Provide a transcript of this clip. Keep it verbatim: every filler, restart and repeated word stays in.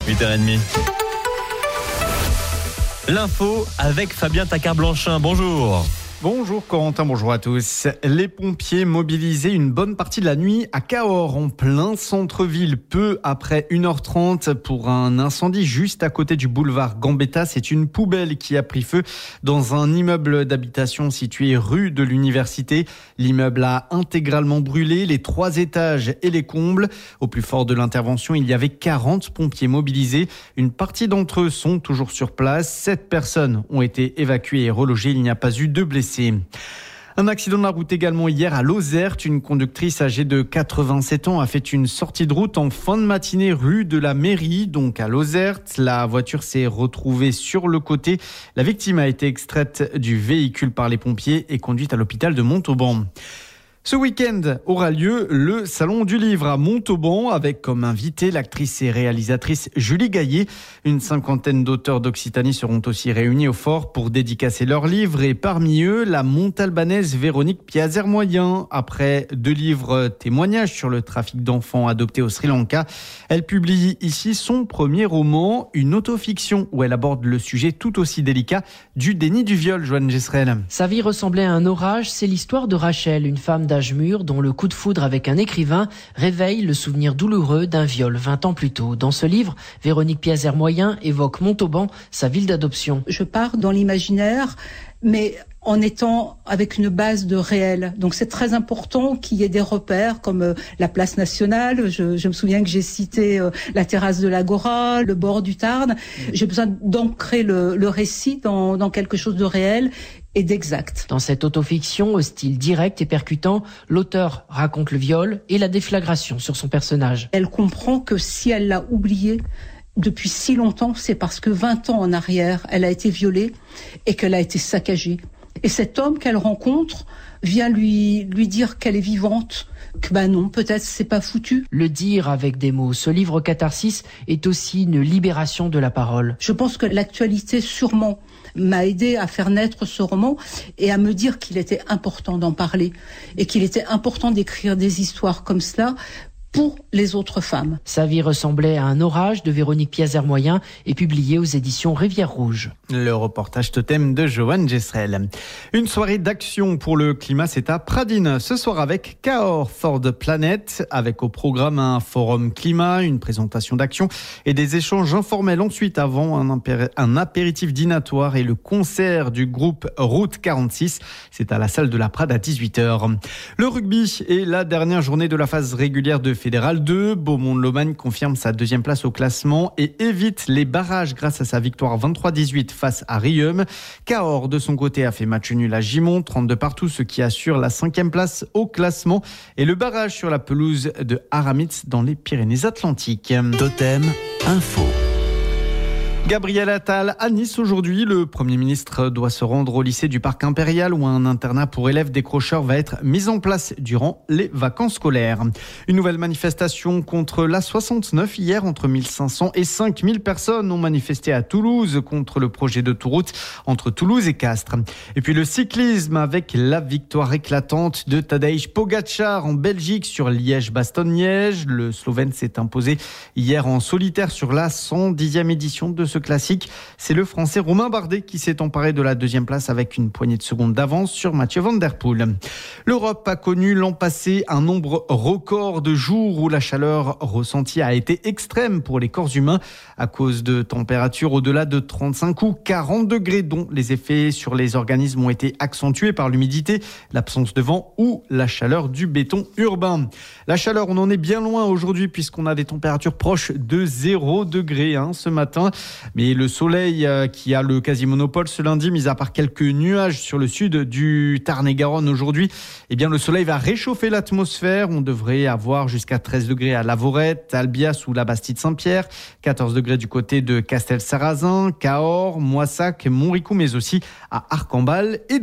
huit heures trente. L'info avec Fabien Tacard-Blanchin. Bonjour. Bonjour Corentin, bonjour à tous. Les pompiers mobilisés une bonne partie de la nuit à Cahors, en plein centre-ville, peu après une heure trente pour un incendie juste à côté du boulevard Gambetta. C'est une poubelle qui a pris feu dans un immeuble d'habitation situé rue de l'Université. L'immeuble a intégralement brûlé, les trois étages et les combles. Au plus fort de l'intervention, il y avait quarante pompiers mobilisés. Une partie d'entre eux sont toujours sur place. Sept personnes ont été évacuées et relogées. Il n'y a pas eu de blessés. Un accident de la route également hier à Lozère. Une conductrice âgée de quatre-vingt-sept ans a fait une sortie de route en fin de matinée rue de la Mairie, donc à Lozère. La voiture s'est retrouvée sur le côté. La victime a été extraite du véhicule par les pompiers et conduite à l'hôpital de Montauban. Ce week-end aura lieu le Salon du Livre à Montauban avec comme invitée l'actrice et réalisatrice Julie Gaillet. Une cinquantaine d'auteurs d'Occitanie seront aussi réunis au fort pour dédicacer leurs livres et parmi eux, la montalbanaise Véronique Piazermoyen. Après deux livres témoignages sur le trafic d'enfants adoptés au Sri Lanka, elle publie ici son premier roman, une autofiction où elle aborde le sujet tout aussi délicat du déni du viol. Joanne Gesserel. Sa vie ressemblait à un orage, c'est l'histoire de Rachel, une femme d'âge mûr dont le coup de foudre avec un écrivain réveille le souvenir douloureux d'un viol vingt ans plus tôt. Dans ce livre, Véronique Piazermoyen évoque Montauban, sa ville d'adoption. Je pars dans l'imaginaire, mais en étant avec une base de réel. Donc c'est très important qu'il y ait des repères comme euh, la place nationale. Je, je me souviens que j'ai cité euh, la terrasse de l'Agora, le bord du Tarn. J'ai besoin d'ancrer le, le récit dans, dans quelque chose de réel et d'exact. Dans cette autofiction au style direct et percutant, l'auteur raconte le viol et la déflagration sur son personnage. Elle comprend que si elle l'a oublié depuis si longtemps, c'est parce que vingt ans en arrière, elle a été violée et qu'elle a été saccagée. Et cet homme qu'elle rencontre vient lui, lui dire qu'elle est vivante, que ben non, peut-être c'est pas foutu. Le dire avec des mots. Ce livre Catharsis est aussi une libération de la parole. Je pense que l'actualité sûrement m'a aidé à faire naître ce roman et à me dire qu'il était important d'en parler et qu'il était important d'écrire des histoires comme cela pour les autres femmes. Sa vie ressemblait à un orage de Véronique Piazermoyen et publié aux éditions Rivière Rouge. Le reportage totem de Joanne Gesserel. Une soirée d'action pour le climat, c'est à Pradines. Ce soir avec Cahors for the Planet, avec au programme un forum climat, une présentation d'action et des échanges informels. Ensuite, avant un, impér- un apéritif dînatoire et le concert du groupe Route quarante-six. C'est à la salle de la Prade à dix-huit heures. Le rugby est la dernière journée de la phase régulière de Fédéral deux. Beaumont-de-Lomagne confirme sa deuxième place au classement et évite les barrages grâce à sa victoire vingt-trois à dix-huit face à Riom. Cahors, de son côté, a fait match nul à Gimont, trente-deux partout, ce qui assure la cinquième place au classement et le barrage sur la pelouse de Aramitz dans les Pyrénées-Atlantiques. Totem Info. Gabriel Attal à Nice aujourd'hui. Le Premier ministre doit se rendre au lycée du Parc Impérial où un internat pour élèves décrocheurs va être mis en place durant les vacances scolaires. Une nouvelle manifestation contre l'A soixante-neuf hier. Entre mille cinq cents et cinq mille personnes ont manifesté à Toulouse contre le projet d'autoroute entre Toulouse et Castres. Et puis le cyclisme avec la victoire éclatante de Tadej Pogačar en Belgique sur Liège-Bastogne-Liège. Le Slovène s'est imposé hier en solitaire sur la cent dixième édition de ce classique. C'est le Français Romain Bardet qui s'est emparé de la deuxième place avec une poignée de secondes d'avance sur Mathieu Van Der Poel. L'Europe a connu l'an passé un nombre record de jours où la chaleur ressentie a été extrême pour les corps humains à cause de températures au-delà de trente-cinq ou quarante degrés dont les effets sur les organismes ont été accentués par l'humidité, l'absence de vent ou la chaleur du béton urbain. La chaleur, on en est bien loin aujourd'hui puisqu'on a des températures proches de zéro degré hein, ce matin. Mais le soleil euh, qui a le quasi-monopole ce lundi, mis à part quelques nuages sur le sud du Tarn-et-Garonne aujourd'hui, eh bien le soleil va réchauffer l'atmosphère. On devrait avoir jusqu'à treize degrés à Lavorette, Albias ou la Bastide-Saint-Pierre, quatorze degrés du côté de Castel-Sarrazin, Cahors, Moissac, Montricou, mais aussi à Arcambal et